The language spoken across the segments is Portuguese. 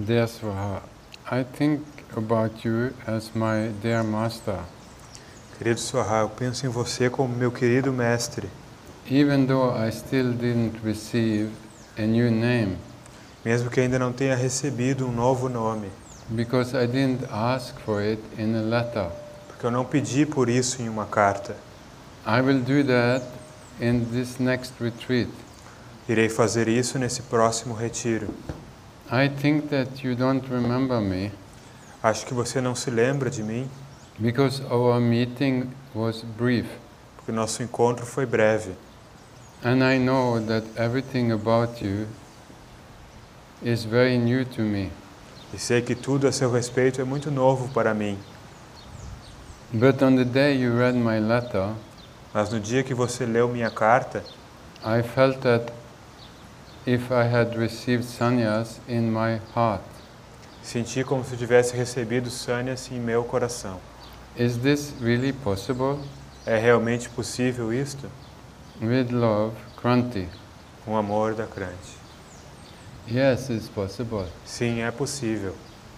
Dear Swaha, I think about you as my dear master. Querido Swaha, eu penso em você como meu querido mestre. Even though I still didn't receive a new name, Mesmo que ainda não tenha recebido um novo nome, because I didn't ask for it in a letter. porque eu não pedi por isso em uma carta. I will do that in this next retreat. Irei fazer isso nesse próximo retiro. I think that you don't remember me Acho que você não se lembra de mim, because our meeting was brief. porque nosso encontro foi breve. And I know that everything about you is very new to me. E sei que tudo a seu respeito é muito novo para mim. But on the day you read my letter, Mas no dia que você leu minha carta, I felt that if I had received sannyas in my heart. senti como se eu tivesse recebido sannyas em meu coração. Is this really possible? É realmente possível isto? With love, Kranti. Com amor da Kranti. Yes, it's possible. Sim, é possível.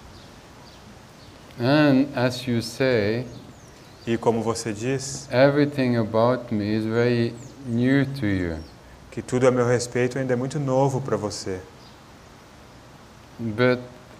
And as you say, E como você diz, everything about me is very new to you. que tudo a meu respeito ainda é muito novo para você. But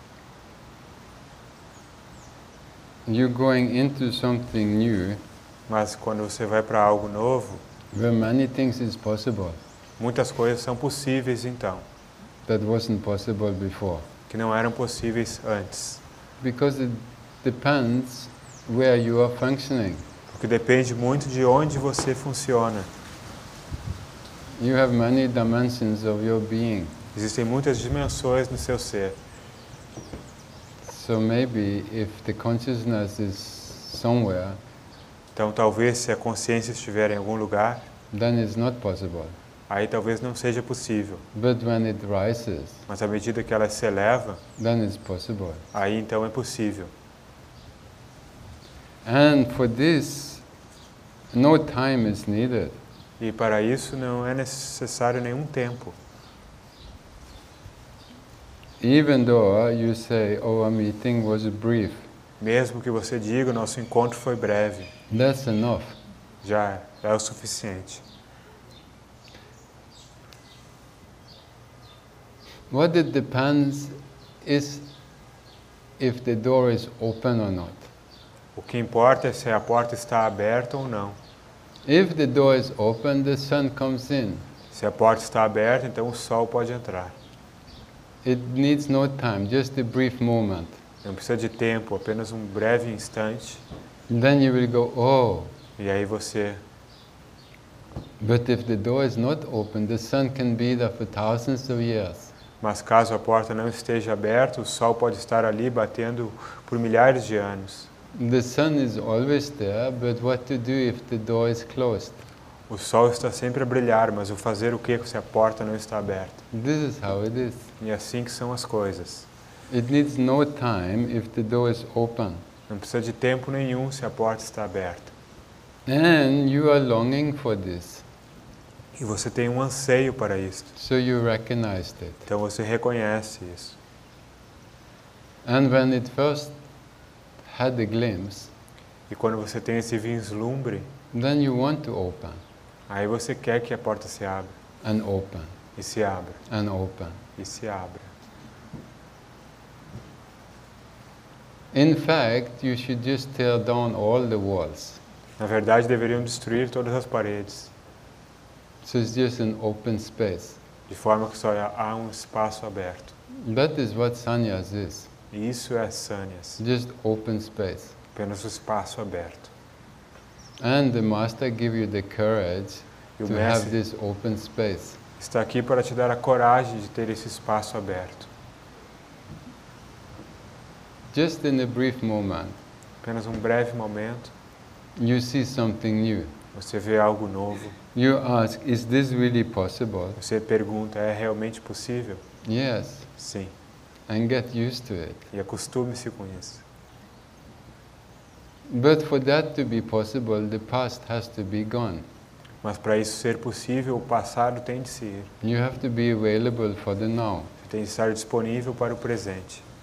you going into something new, Mas quando você vai para algo novo, where many things is possible, muitas coisas são possíveis então, that wasn't possible before. que não eram possíveis antes. Because it depends where you are functioning. Porque depende muito de onde você funciona. You have many dimensions of your being. Existem muitas dimensões no seu ser. So maybe if the consciousness is somewhere, Então talvez se a consciência estiver em algum lugar, then it's not possible. aí talvez não seja possível. But when it rises, Mas à medida que ela se eleva, then it's possible. aí então é possível. And for this, no time is needed. E para isso não é necessário nenhum tempo. Even though you say, our meeting was brief, Mesmo que você diga, o nosso encontro foi breve, that's enough. já é o suficiente. What it depends is if the door is open or not. O que importa é se a porta está aberta ou não. If the door is open, the sun comes in. Se a porta está aberta, então o sol pode entrar. It needs no time, just a brief moment. Não precisa de tempo, apenas um breve instante. Then you will go, oh. E aí você... But if the door is not open, the sun can be there for thousands of years. Mas caso a porta não esteja aberta, o sol pode estar ali batendo por milhares de anos. The sun is always there, but what to do if the door is closed? O sol está sempre a brilhar, mas o fazer o que se a porta não está aberta? This is how it is. E é assim que são as coisas. It needs no time if the door is open. Não precisa de tempo nenhum se a porta está aberta. And you are longing for this, E você tem um anseio para isso. so you recognized it. Então você reconhece isso. And when it first had a glimpse, E quando você tem esse vislumbre, then you want to open, aí você quer que a porta se abra. and open, E se abra. and open. E se abra. In fact, you should just tear down all the walls. Na verdade, deveriam destruir todas as paredes, So it's just an open space. de forma que só há um espaço aberto. That is what sannyas is. E isso é sannyas, Just open space. apenas o espaço aberto. And the master give you the courage E o to have mestre this open space. está aqui para te dar a coragem de ter esse espaço aberto. Just in a brief moment, Apenas um breve momento, you see something new. você vê algo novo. You ask, is this really possible? Você pergunta, é realmente possível? Yes. Sim. And get used to it. E acostume-se com isso. But for that to be possible, the past has to be gone. Mas para isso ser possível, o passado tem de se ir. You have to be available for the now. Você tem de estar disponível para o presente.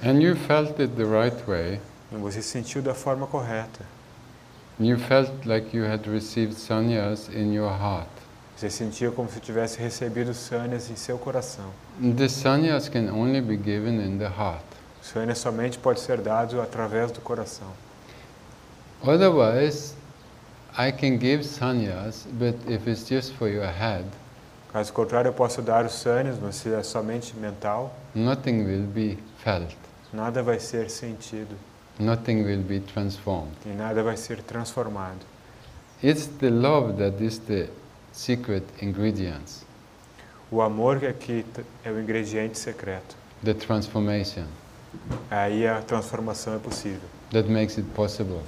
And you felt it the right way. E você sentiu da forma correta. You felt like you had received sannyas in your heart. Você sentia como se tivesse recebido sannyas em seu coração. The sannyas can only be given in the heart. O sannyas somente pode ser dado através do coração. Otherwise, I can give sannyas, but if it's just for your head, Caso contrário, eu posso dar os sannyas, mas se é somente mental, nothing will be felt. nada vai ser sentido Nothing will be transformed. e nada vai ser transformado. It's the love that is the secret ingredients, O amor que aqui é o ingrediente secreto. the transformation Aí a transformação é possível. that makes it possible.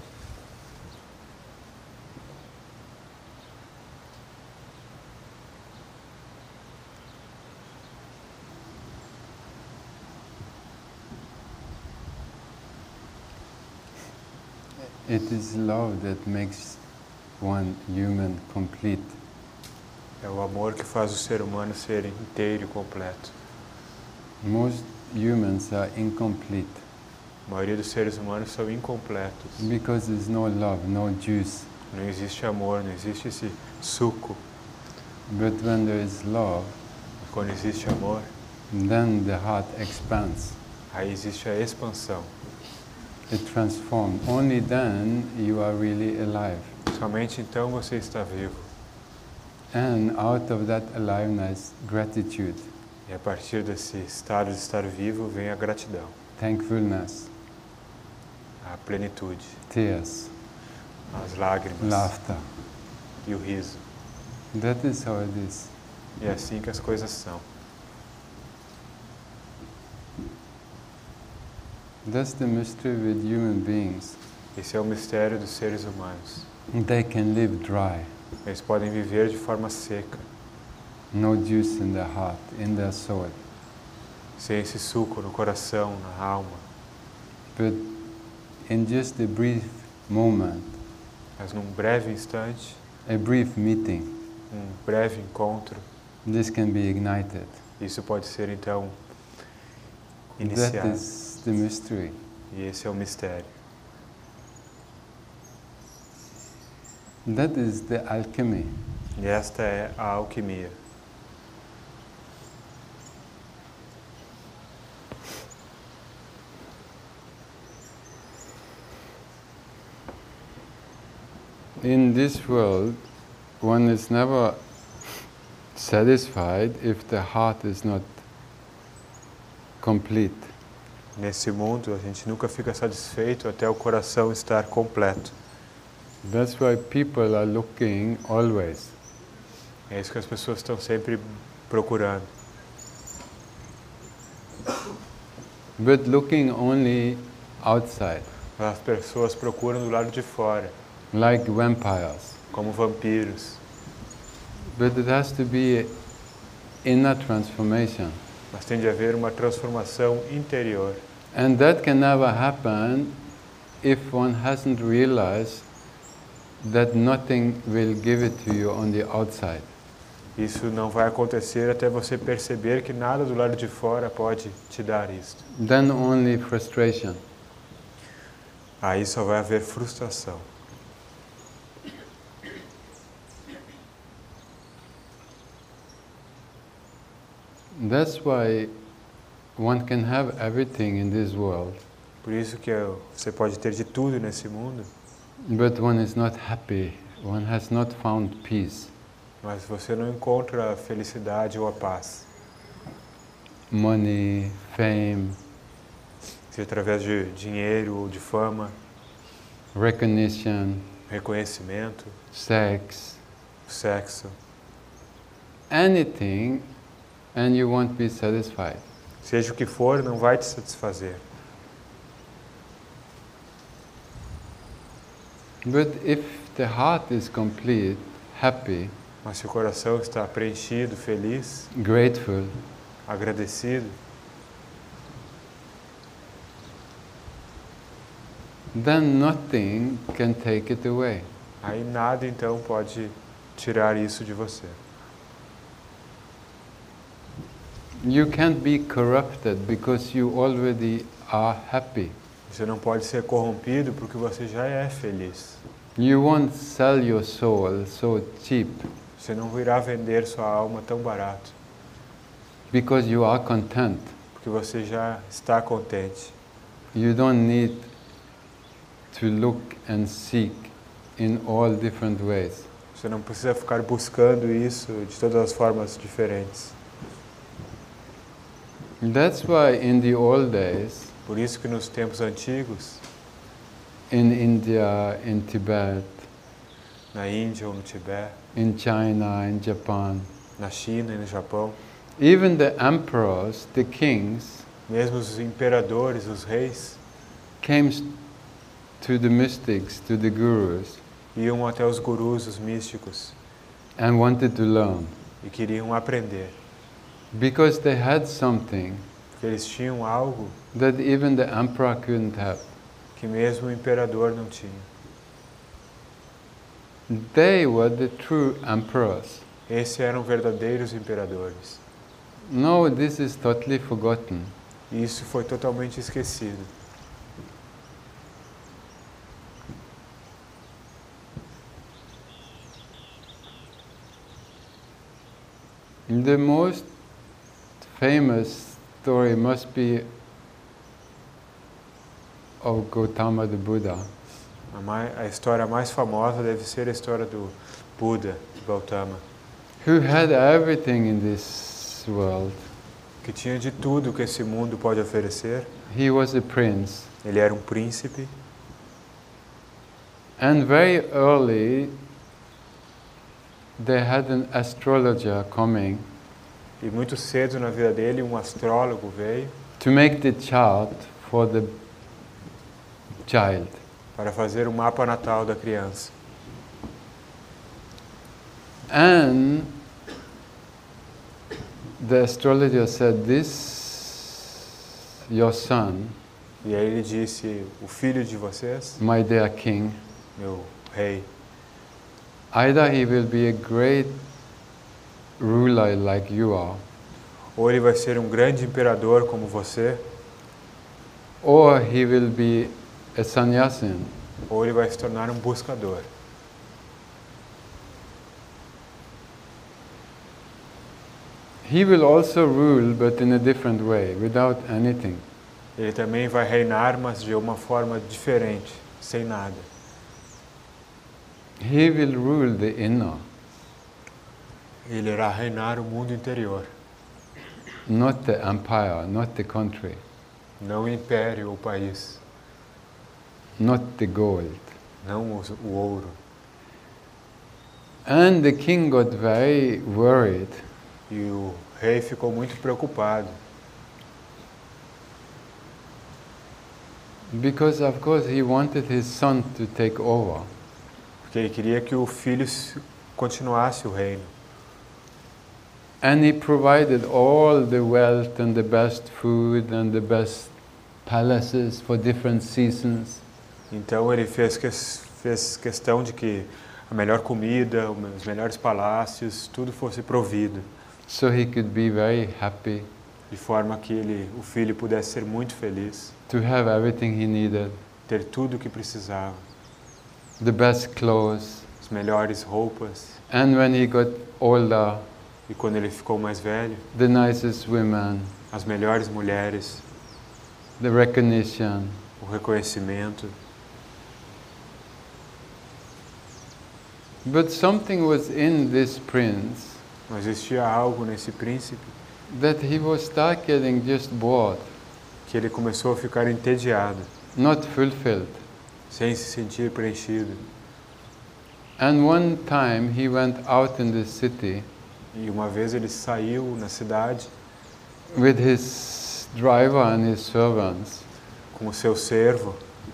It is love that makes one human complete. É o amor que faz o ser humano ser inteiro e completo. Most humans are incomplete A maioria dos seres humanos são incompletos. because there's no love, no juice. Não existe amor, não existe esse suco. But when there is love, Quando existe amor, then the heart expands. aí existe a expansão. It transforms. Only then you are really alive. Somente então você está vivo. And out of that aliveness, gratitude, E a partir desse estado de estar vivo vem a gratidão, thankfulness, a plenitude, tears, as lágrimas laughter. e o riso. That is how it is. E é assim que as coisas são. That's the mystery with human beings. Esse é o mistério dos seres humanos. They can live dry, Eles podem viver de forma seca, no juice in their heart, in their soul. sem esse suco no coração, na alma. But in just a brief moment, Mas num breve instante, a brief meeting, breve encontro, this can be ignited. isso pode ser então That iniciado. is the mystery. E esse é o mistério. That is the alchemy. E esta é a alquimia. In this world, one is never satisfied if the heart is not complete. Nesse mundo, a gente nunca fica satisfeito até o coração estar completo. That's why people are looking always. É isso que as pessoas estão sempre procurando. But looking only outside, As pessoas procuram do lado de fora, like vampires. como vampiros. But it has to be inner transformation. Mas tem de haver uma transformação interior. And that can never happen if one hasn't realized that nothing will give it to you on the outside. Isso não vai acontecer até você perceber que nada do lado de fora pode te dar isso. Then only frustration. Aí só vai haver frustração. That's why one can have everything in this world, Por isso que você pode ter de tudo nesse mundo, but one is not happy. One has not found peace. mas você não encontra a felicidade ou a paz. Money, fame, Seja através de dinheiro ou de fama, recognition, reconhecimento, sex, sexo, anything, and you won't be satisfied. seja o que for, não vai te satisfazer. But if the heart is complete, happy, Mas se o coração está preenchido, feliz, grateful, agradecido, then nothing can take it away. aí nada então pode tirar isso de você. You can't be corrupted because you already are happy. Você não pode ser corrompido porque você já é feliz. You won't sell your soul so cheap Você não irá vender sua alma tão barato, because you are content. porque você já está contente. You don't need to look and seek in all different ways. Você não precisa ficar buscando isso de todas as formas diferentes. That's why in the old days, Por isso que nos tempos antigos, in India, in Tibet, na Índia ou no Tibete, in China, in Japan, na China e no Japão, even the emperors, the kings, mesmo os imperadores, os reis, came to the mystics, to the gurus, iam até os gurus, os místicos, and wanted to learn. e queriam aprender. Because they had something Porque eles tinham algo that even the emperor couldn't have. que mesmo o imperador não tinha. They were the true emperors. Esses eram verdadeiros imperadores. No, this is totally forgotten. E isso foi totalmente esquecido. The most famous story must be of Gautama the Buddha. A história mais famosa deve ser a história do Buda, Gautama, Who had everything in this world. que tinha de tudo que esse mundo pode oferecer. He was a prince. Ele era um príncipe. And very early, they had an astrologer coming E muito cedo na vida dele, um astrólogo veio to make the chart for the child. para fazer o mapa natal da criança. And the astrologer said, this, your son, E aí ele disse, o filho de vocês, my dear king, meu rei, either he will be a great ruler like you are, ou ele vai ser um grande imperador como você, or he will be a sannyasin. ou ele vai se tornar um buscador. He will also rule, but in a different way, without anything. Ele também vai reinar, mas de uma forma diferente, sem nada. He will rule the inner, Ele irá reinar o mundo interior, not the empire, not the country, não o império ou o país, not the gold. não o ouro. And the king got very worried E o rei ficou muito preocupado, because, of course, he wanted his son to take over. porque ele queria que o filho continuasse o reino. And he provided all the wealth and the best food and the best palaces for different seasons. Então ele fez questão de que a melhor comida, os melhores palácios, tudo fosse provido, So he could be very happy de forma que o filho pudesse ser muito feliz, to have everything he needed, ter tudo o que precisava, the best clothes. as melhores roupas. And when he got older, E quando ele ficou mais velho, the nicest women, as melhores mulheres, the recognition. o reconhecimento. But something was in this prince Mas existia algo nesse príncipe that he was start getting just bored, que ele começou a ficar entediado, not fulfilled. sem se sentir preenchido. And one time he went out in the city E uma vez ele saiu na cidade with his driver and his servants. com o seu servo,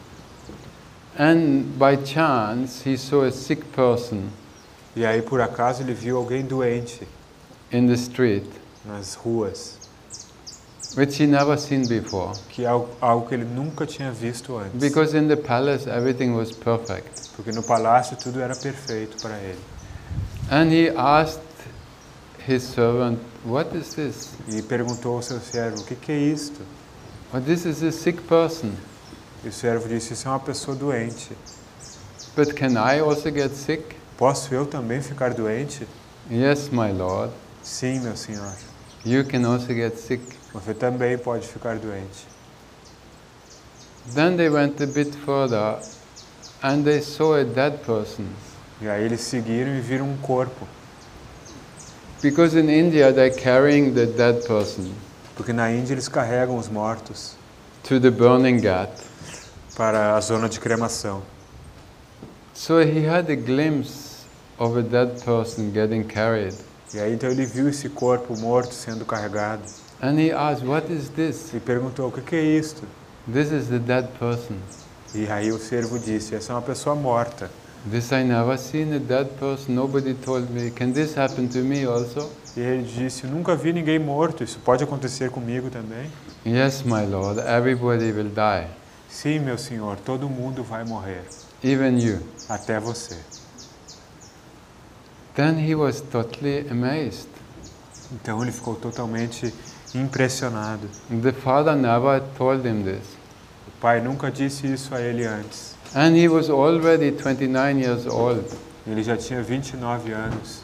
And by chance he saw a sick person e aí por acaso ele viu alguém doente in the street, nas ruas, which he never seen before. que é algo que ele nunca tinha visto antes. Because in the palace everything was perfect. Porque no palácio tudo era perfeito para ele. And he asked his servant, "What is this?" E perguntou ao seu servo, o que é isto? "Oh, this is a sick person. E o servo disse, isso é uma pessoa doente. But can I also get sick?" Posso eu também ficar doente? "Yes, my Lord. Sim, meu senhor. You can also get sick." Você também pode ficar doente. Then they went a bit further and they saw a dead person. E aí eles seguiram e viram um corpo. Because in India they're carrying the dead person Porque na Índia eles carregam os mortos to the burning ghat. para a zona de cremação. So he had a glimpse of a dead person getting carried. E aí então ele viu esse corpo morto sendo carregado. And he asked, "What is this?" E perguntou, o que é isto? "This is the dead person." E aí o servo disse, essa é uma pessoa morta. "This I never seen a dead person. Nobody told me. Can this happen to me also?" E ele disse, nunca vi ninguém morto, isso pode acontecer comigo também? "Yes, my Lord. Everybody will die. Sim, meu senhor, todo mundo vai morrer, Even you." até você. Then he was totally amazed. Então ele ficou totalmente impressionado. The father never told him this. O pai nunca disse isso a ele antes. And he was already 29 years old. Ele já tinha 29 anos.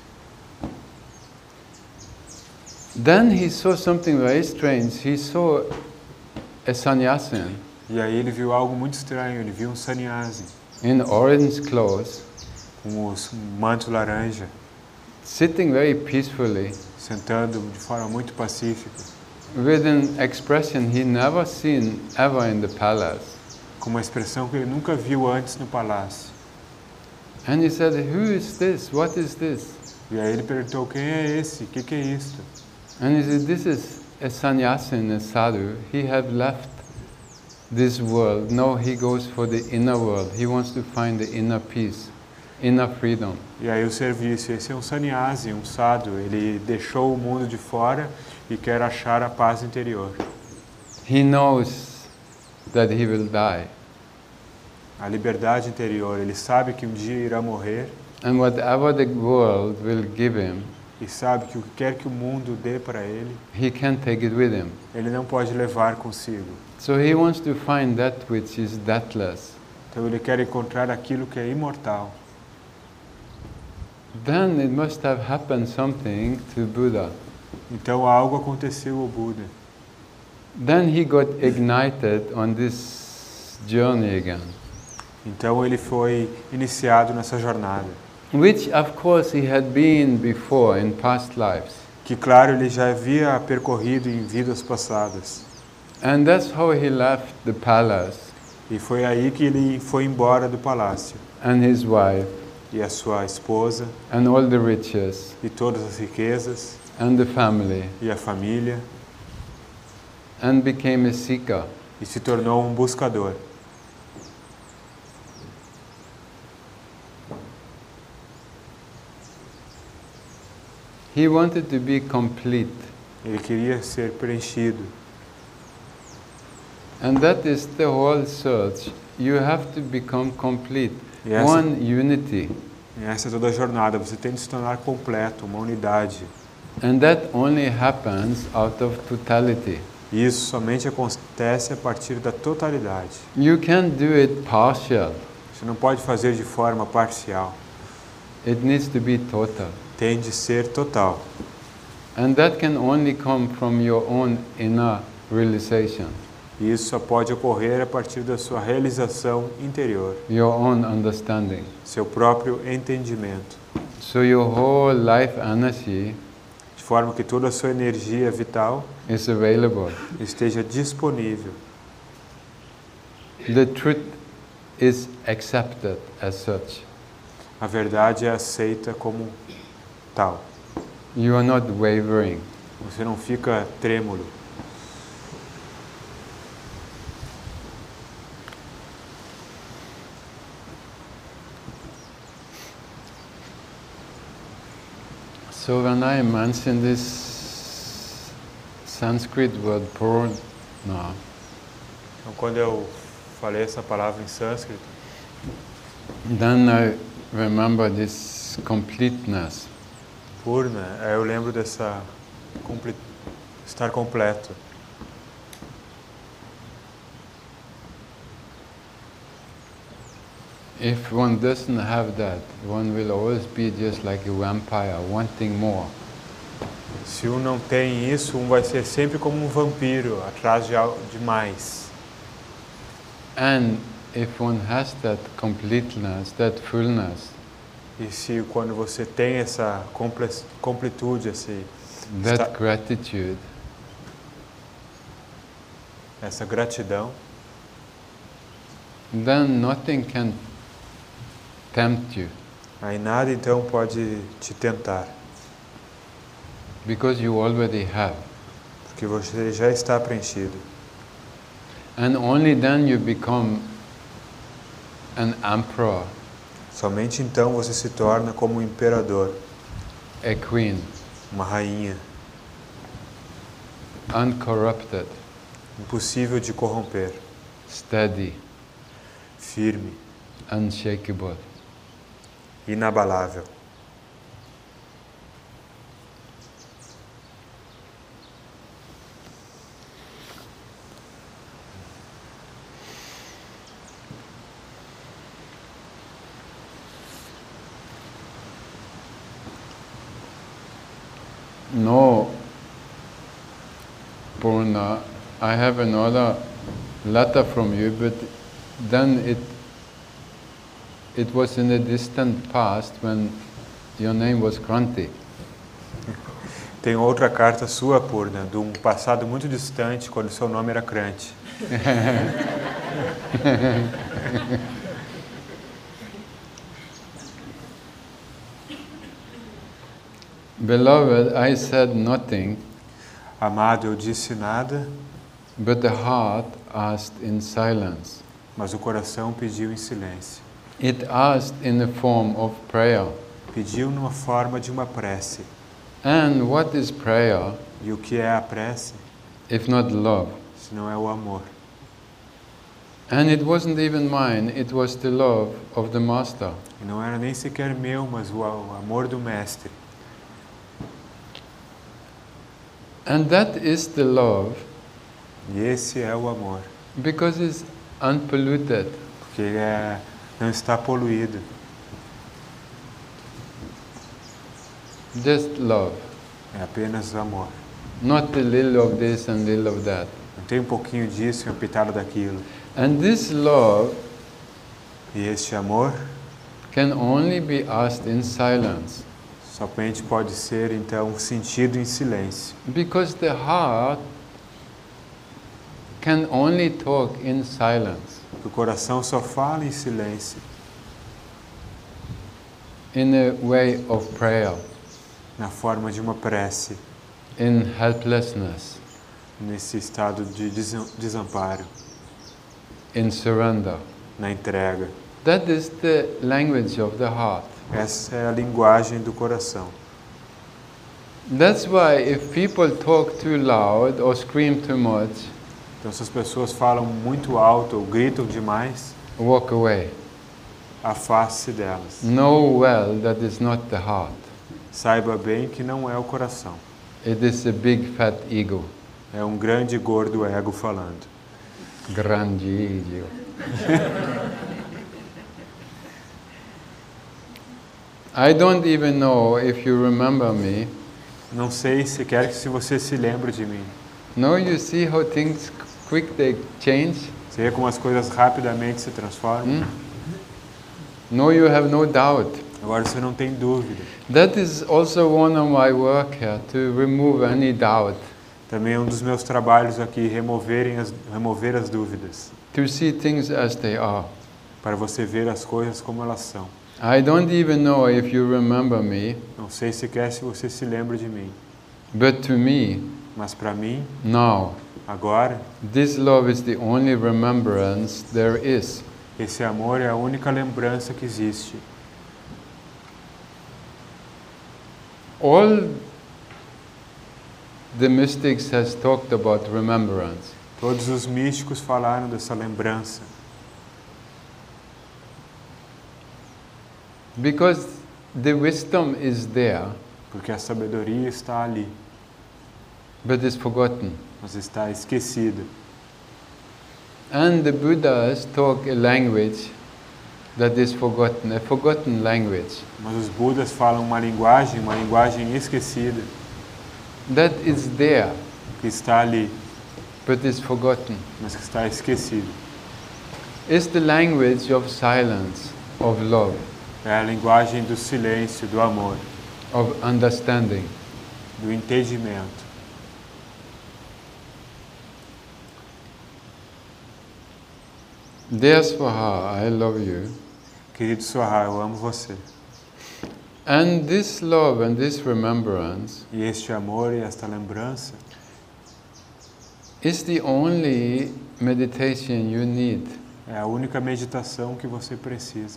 Then he saw something very strange. He saw a sannyasin E aí ele viu algo muito estranho, ele viu um sannyasi in orange clothes, com um manto laranja, sitting very peacefully, sentando de forma muito pacífica, with an expression he never seen ever in the palace. com uma expressão que ele nunca viu antes no palácio. And he said, "Who is this? What is this?" E aí ele perguntou, quem é esse? O que é isto? And he said, "This is a sannyasin, a sadhu. He have left this world. Now he goes for the inner world. He wants to find the inner peace, inner freedom." E aí o servo disse, esse é um sannyasi, um sadhu, ele deixou o mundo de fora e quer achar a paz interior. He knows that he will die. A liberdade interior, ele sabe que um dia irá morrer And whatever the world will give him, e sabe que o que quer que o mundo dê para ele, he can't take it with him. ele não pode levar consigo. So he wants to find that which is deathless. Então ele quer encontrar aquilo que é imortal. Then it must have happened something to Buddha. Então algo aconteceu ao Buda. Then he got ignited on this journey again, Então ele foi iniciado nessa jornada. which of course he had been before in past lives. Que claro, ele já havia percorrido em vidas passadas. And that's how he left the palace E foi aí que ele foi embora do palácio. and his wife E a sua esposa, and all the riches e todas as riquezas, and the family, e a família, and became a seeker. e se tornou um buscador. He wanted to be complete. Ele queria ser preenchido. And that is the whole search. You have to become complete. E essa, One unity. e essa é toda a jornada. Você tem de se tornar completo, uma unidade. And that only happens out of totality. E isso somente acontece a partir da totalidade. You can't do it partial. Você não pode fazer de forma parcial. It needs to be total. Tem de ser total. And that can only come from your own inner realization, E isso só pode ocorrer a partir da sua realização interior, your own understanding. seu próprio entendimento. So your whole life energy De forma que toda a sua energia vital is available. esteja disponível. The truth is accepted as such. A verdade é aceita como tal. You are not wavering. Você não fica trêmulo. So when I mention this Sanskrit word purna, Então, quando eu falei essa palavra em sânscrito, then I remember this completeness. Purna, eu lembro dessa estar completo. If one doesn't have that, one will always be just like a vampire, wanting more. Se não tem isso, vai ser sempre como vampiro, atrás de mais. And if one has that completeness, that fullness, E se quando você tem essa completude, that gratitude, essa gratidão, then nothing can tempt you. Aí nada então pode te tentar. Because you already have. Porque você já está preenchido. And only then you become an emperor. Somente então você se torna como um imperador. A queen. Uma rainha. Uncorrupted. Impossível de corromper. Steady. Firme. Unshakable. Inabalável. No, Purna, I have another letter from you, but then it was in the distant past when your name was Kranti. Tem outra carta sua, Purna, de um passado muito distante, quando seu nome era Kranti. Beloved, I said nothing. Amado, eu disse nada. But the heart asked in silence. Mas o coração pediu em silêncio. It asked in the form of prayer. Pediu numa forma de uma prece. And what is prayer? E o que é a prece? If not love. Se não é o amor. And it wasn't even mine, it was the love of the Master. E não era nem sequer meu, mas o amor do Mestre. And that is the love. E esse é o amor. Because it's unpolluted. Porque ele não está poluído. Just love. É apenas amor. Not a little of this and little of that. Não tem um pouquinho disso e uma pitada daquilo. And this love E este amor can only be asked in silence. somente pode ser, então, sentido em silêncio. Because the heart can only talk in silence. O coração só fala em silêncio. In a way of prayer. Na forma de uma prece. In helplessness. Nesse estado de desamparo. In surrender. Na entrega. That is the language of the heart. Essa é a linguagem do coração. That's why if people talk too loud or scream too much, então se as pessoas falam muito alto ou gritam demais, walk away. Afaste-se delas. Know well that is not the heart. Saiba bem que não é o coração. It is a big fat ego. É um grande gordo ego falando. Grande ego. I don't even know if you remember me. Não sei sequer se você se lembra de mim. No, you see how things quick they change? Você vê como as coisas rapidamente se transformam? No, you have no doubt. Agora você não tem dúvida. That is also one of my work here, to remove any doubt. Também é um dos meus trabalhos aqui, remover as dúvidas. To see things as they are. Para você ver as coisas como elas são. I don't even know if you remember me. Não sei sequer se você se lembra de mim. But to me, mas para mim, now, agora, this love is the only remembrance there is. Esse amor é a única lembrança que existe. All the mystics has talked about remembrance. Todos os místicos falaram dessa lembrança. Because the wisdom is there. Porque a sabedoria está ali, but is forgotten. mas está esquecida. And the Buddhas talk a language that is forgotten, a forgotten language. Mas os Budas falam uma linguagem esquecida, That is there, que está ali, but is forgotten. mas que está esquecida. It's the language of silence, of love, É a linguagem do silêncio, do amor, of understanding. do entendimento. Dear Swaha, I love you. Querido Swaha, eu amo você. And this love and this remembrance E este amor e esta lembrança is the only meditation you need. é a única meditação que você precisa.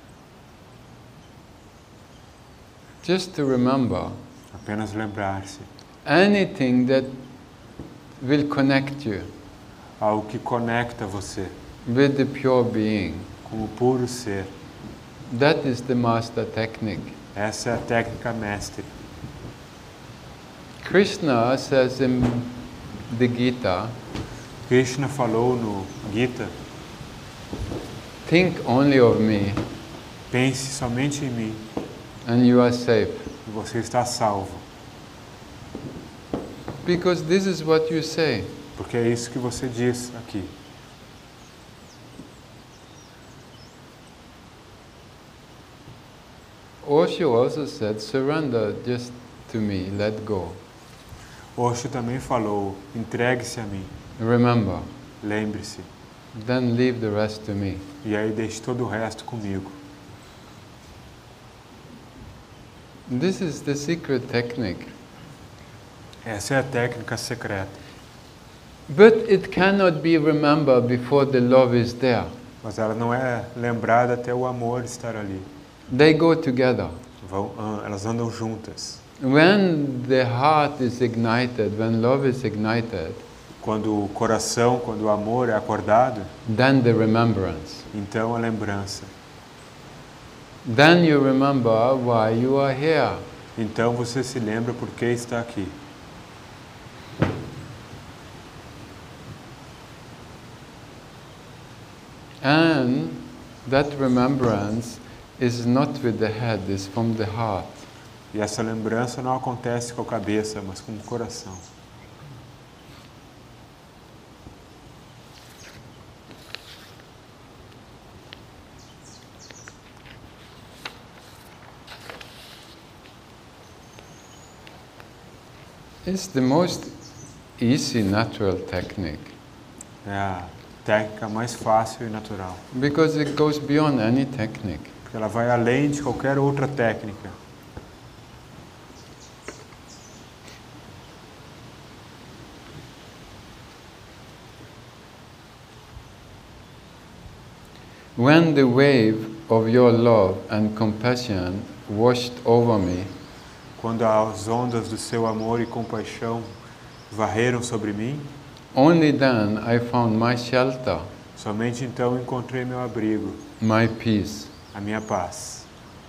Just to remember Apenas lembrar-se. anything that will connect you Algo que conecta você with the pure being. com o puro ser. That is the master technique. Essa é a técnica mestre. Krishna says in the Gita, Krishna falou no Gita, think only of me pense somente em mim and you are safe. e você está salvo. Because this is what you say. Porque é isso que você diz aqui. Osho also said, surrender just to me, let go. Osho também falou, entregue-se a mim, Remember, lembre-se, then leave the rest to me. e aí deixe todo o resto comigo. This is the secret technique. Essa é a técnica secreta. But it cannot be remembered before the love is there. Mas ela não é lembrada até o amor estar ali. They go together. Elas andam juntas. When the heart is ignited, when love is ignited, Quando o coração, quando o amor é acordado, then the remembrance. então a lembrança. Then you remember why you are here. Então você se lembra por que está aqui. And that remembrance is not with the head, it's from the heart. E essa lembrança não acontece com a cabeça, mas com o coração. It's the most easy, natural technique É a técnica mais fácil e natural. because it goes beyond any technique. Porque ela vai além de qualquer outra técnica. When the wave of your love and compassion washed over me, Quando as ondas do seu amor e compaixão varreram sobre mim, only then I found my shelter, somente então encontrei meu abrigo, my peace. a minha paz.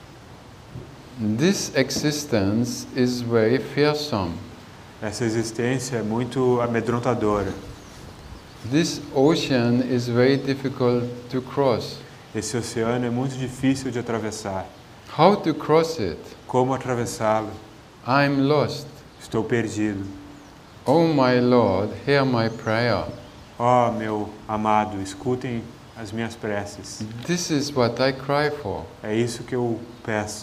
This existence is very fearsome. Essa existência é muito amedrontadora. This ocean is very difficult to cross. Esse oceano é muito difícil de atravessar. How to cross it? Como atravessá-lo? I'm lost. Estou perdido. Oh my Lord, hear my prayer. Ó, meu amado, escutem as minhas preces. This is what I cry for. É isso que eu peço.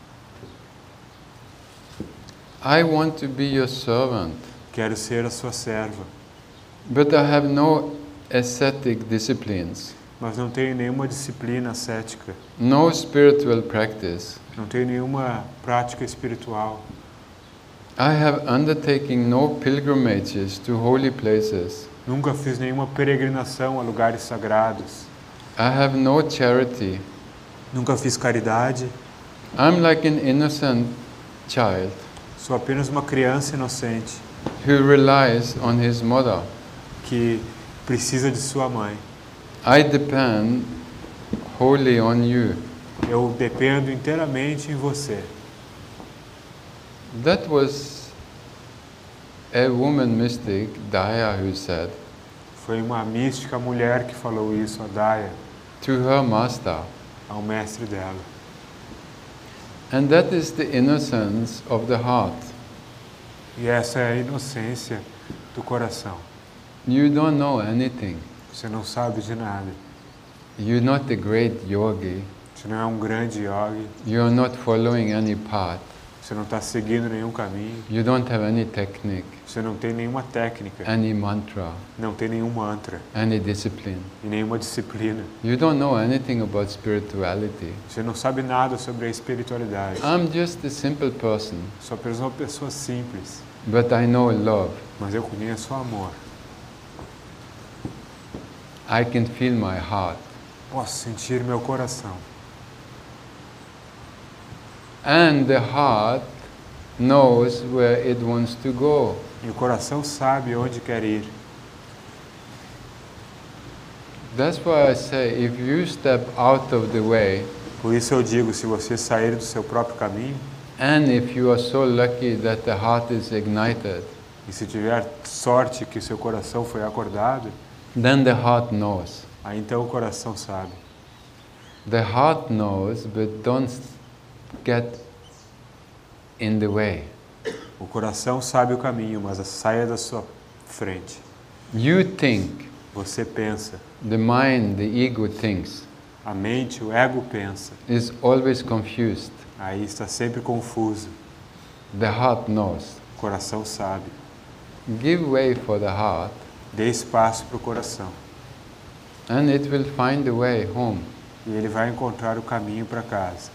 I want to be your servant, Quero ser a sua serva, but I have no ascetic disciplines, mas não tenho nenhuma disciplina ascética, no spiritual practice. não tenho nenhuma prática espiritual. I have undertaken no pilgrimages to holy places. Nunca fiz nenhuma peregrinação a lugares sagrados. I have no charity. Nunca fiz caridade. I'm like an innocent child Sou apenas uma criança inocente who relies on his mother. que precisa de sua mãe. I depend wholly on you. Eu dependo inteiramente em você. That was a woman mystic, Daya, who said Foi uma mística mulher que falou isso, a Daya, to her master. ao mestre dela. And that is the innocence of the heart. E essa é a inocência do coração. You don't know anything. Você não sabe de nada. You're not a great yogi. Você não é um grande yogi. You're not following any path. Você não está seguindo nenhum caminho. You don't have any technique, Você não tem nenhuma técnica. any mantra, Não tem nenhum mantra. any discipline. E nenhuma disciplina. You don't know anything about spirituality. Você não sabe nada sobre a espiritualidade. I'm just a simple person, Sou apenas uma pessoa simples. but I know love. Mas eu conheço o amor. I can feel my heart. Posso sentir meu coração. And the heart knows where it wants to go. E o coração sabe onde quer ir. That's why I say, if you step out of the way, Por isso eu digo, se você sair do seu próprio caminho, and if you are so lucky that the heart is ignited, e se tiver sorte que seu coração foi acordado, then the heart knows. aí então o coração sabe. The heart knows, but don't get in the way. O coração sabe o caminho, mas saia da sua frente. You think, Você pensa. the mind, the ego thinks, A mente, o ego pensa. is always confused. Aí está sempre confuso. The heart knows. O coração sabe. Give way for the heart, Dê espaço para o coração. and it will find the way home. E ele vai encontrar o caminho para casa.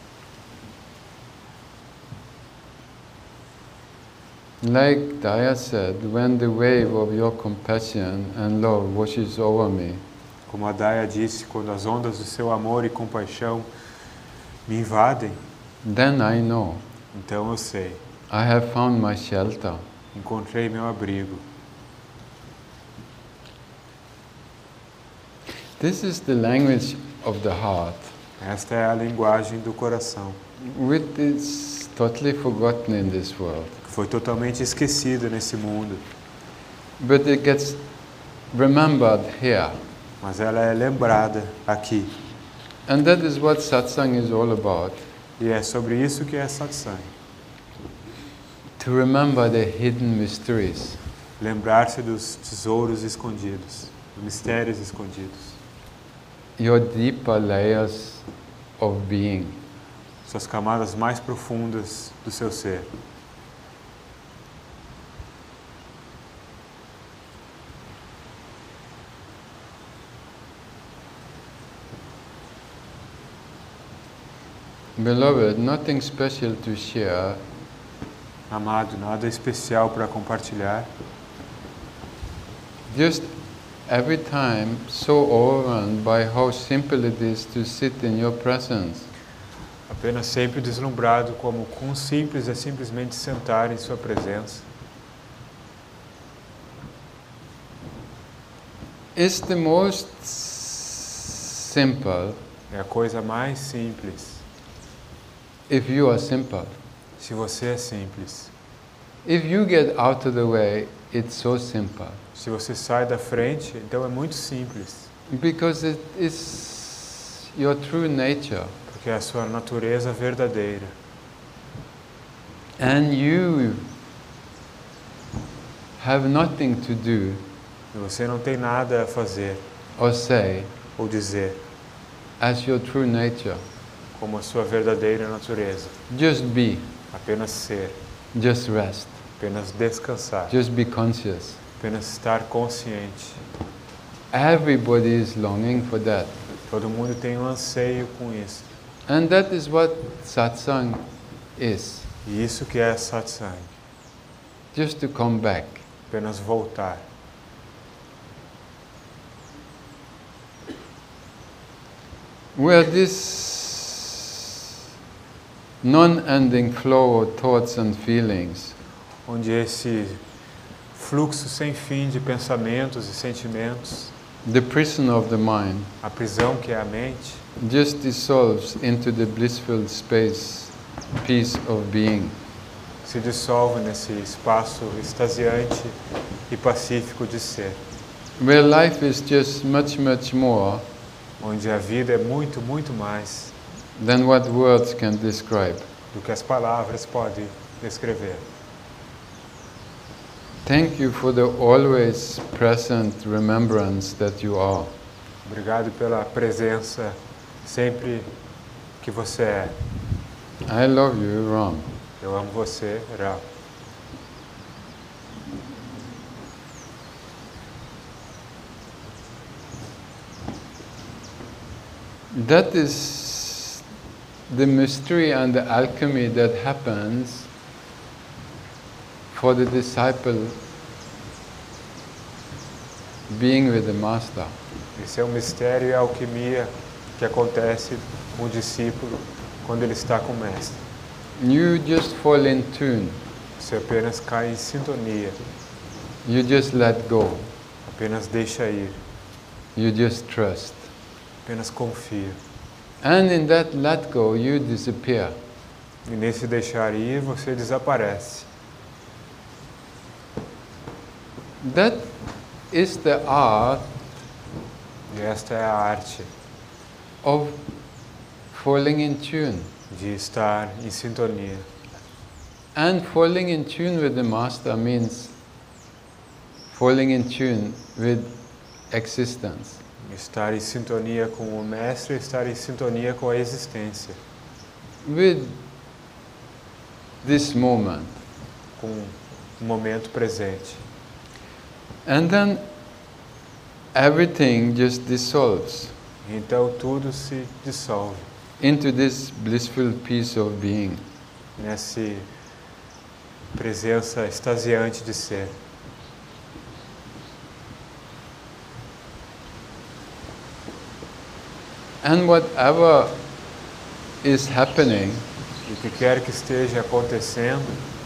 Like Daya said, when the wave of your compassion and love washes over me, Como a Daya disse, quando as ondas do seu amor e compaixão me invadem, then I know então eu sei. I have found my shelter. Encontrei meu abrigo. This is the language of the heart, Esta é a linguagem do coração, which is totally forgotten in this world. que foi totalmente esquecida nesse mundo. But it gets remembered here. Mas ela é lembrada aqui. And that is what satsang is all about. E é sobre isso que é satsang. To remember the hidden mysteries. Lembrar-se dos tesouros escondidos, dos mistérios escondidos. Your deeper layers of being. Suas camadas mais profundas do seu ser. Beloved, nothing special to share. Amado, nada especial para compartilhar. Just every time so overwhelmed by how simple it is to sit in your presence. Apenas sempre deslumbrado como quão simples é simplesmente sentar em sua presença. It's the most simple É a coisa mais simples, if you are simple. se você é simples. If you get out of the way, it's so simple. Se você sai da frente, então é muito simples, Because it is your true nature. porque é a sua natureza verdadeira. And you have nothing to do E você não tem nada a fazer or say ou dizer as your true nature. como a sua verdadeira natureza. Just be, Apenas ser, just rest, apenas descansar, just be conscious. apenas estar consciente. Everybody is longing for that. Todo mundo tem um anseio com isso. And that is what satsang is. E isso que é satsang, Just to come back. apenas voltar. Where this non-ending flow of thoughts and feelings Onde esse fluxo sem fim de pensamentos e sentimentos, the prison of the mind, a prisão que é a mente, just dissolves into the blissful space, peace of being. se dissolve nesse espaço extasiante e pacífico de ser, where life is just much, much more onde a vida é muito, muito mais than what words can describe. do que as palavras podem descrever. Thank you for the always present remembrance that you are. Obrigado pela presença sempre que você é. I love you, Ram. Eu amo você, Ra. That is the mystery and the alchemy that happens for the disciple being with the Master. Esse é o mistério e a alquimia que acontece com o discípulo quando ele está com o Mestre. You just fall in tune. Você apenas cai em sintonia, You just let go. apenas deixa ir, You just trust. apenas confia. And in that let go, you disappear. E nesse deixar ir, você desaparece. That is the art E esta é a arte of falling in tune. de estar em sintonia. And falling in tune with the Master means falling in tune with existence. Estar em sintonia com o Mestre, estar em sintonia com a existência, With this moment. com o momento presente. And then everything just dissolves Então tudo se dissolve into this blissful peace of being. nessa presença extasiante de ser. And whatever is happening, E o que quer que esteja acontecendo,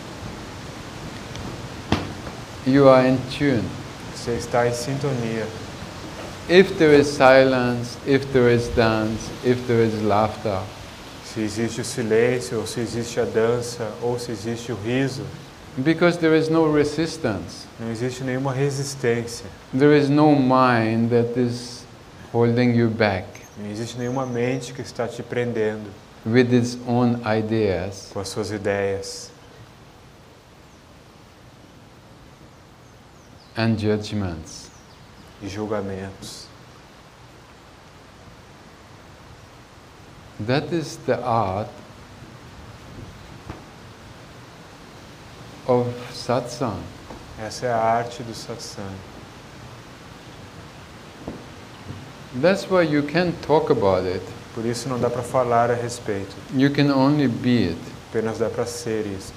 you are in tune. você está em sintonia. If there is silence, if there is dance, if there is laughter, Se existe o silêncio, ou se existe a dança, ou se existe o riso, because there is no resistance. não existe nenhuma resistência. There is no mind that is holding you back Não existe nenhuma mente que está te prendendo with its own ideas. com as suas ideias And judgments. e julgamentos. That is the art of satsang. Essa é a arte do satsang. That's why you can't talk about it. Por isso não dá para falar a respeito, You can only be it. apenas dá para ser isto.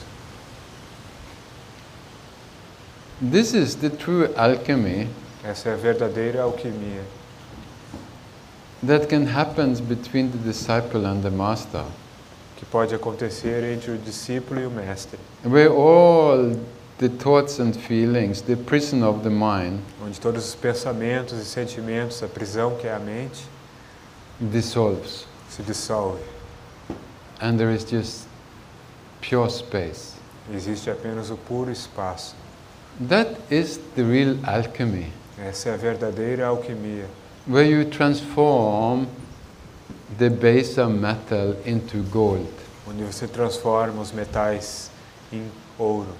This is the true alchemy Essa é a verdadeira alquimia that can happen between the disciple and the master, que pode acontecer entre o discípulo e o mestre, where all the thoughts and feelings, the prison of the mind, onde todos os pensamentos e sentimentos, a prisão que é a mente, dissolves, se dissolve. and there is just pure space. Existe apenas o puro espaço. That is the real alchemy, Essa é a verdadeira alquimia, where you transform the baser metal into gold. onde você transforma os metais em ouro.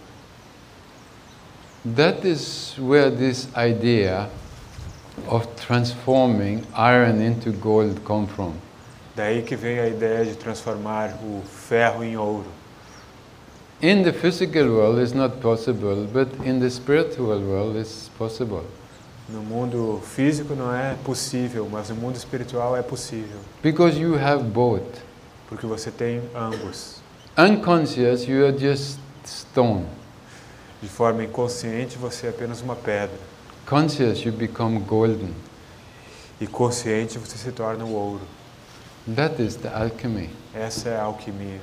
That is where this idea of transforming iron into gold come from. Daí que vem a ideia de transformar o ferro em ouro. In the physical world it's not possible, but in the spiritual world it's possible. No mundo físico não é possível, mas no mundo espiritual é possível, Because you have both. porque você tem ambos. Unconscious, you are just stone. De forma inconsciente, você é apenas uma pedra. Conscious, you become golden. E consciente, você se torna o ouro. That is the alchemy. Essa é a alquimia.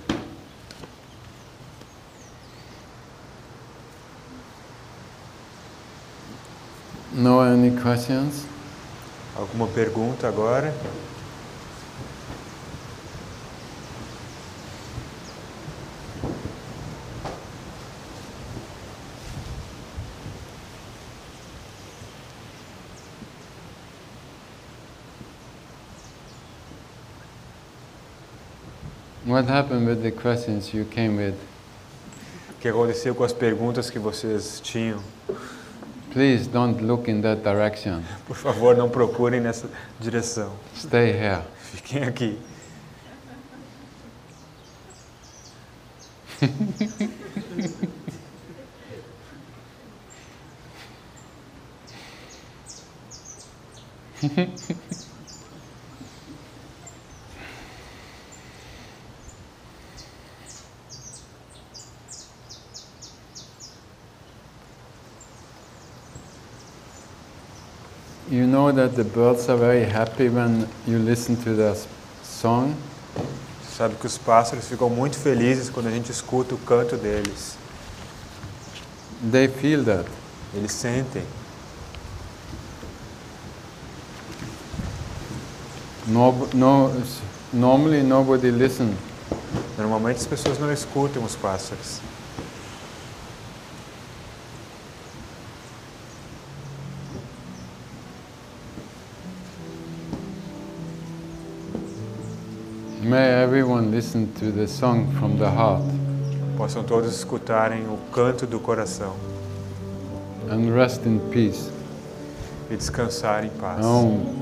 No any questions? Alguma pergunta agora? What happened with the questions you came with? O que aconteceu com as perguntas que vocês tinham? Please don't look in that direction. Por favor, não procurem nessa direção. Stay here. Fiquem aqui. You know that the birds are very happy when you listen to their song. Sabe que os pássaros ficam muito felizes quando a gente escuta o canto deles. They feel that. Eles sentem. Normally nobody listens. Normalmente as pessoas não escutam os pássaros. May everyone listen to the song from the heart. Possam todos escutarem o canto do coração. And rest in peace. E descansar em paz. Om.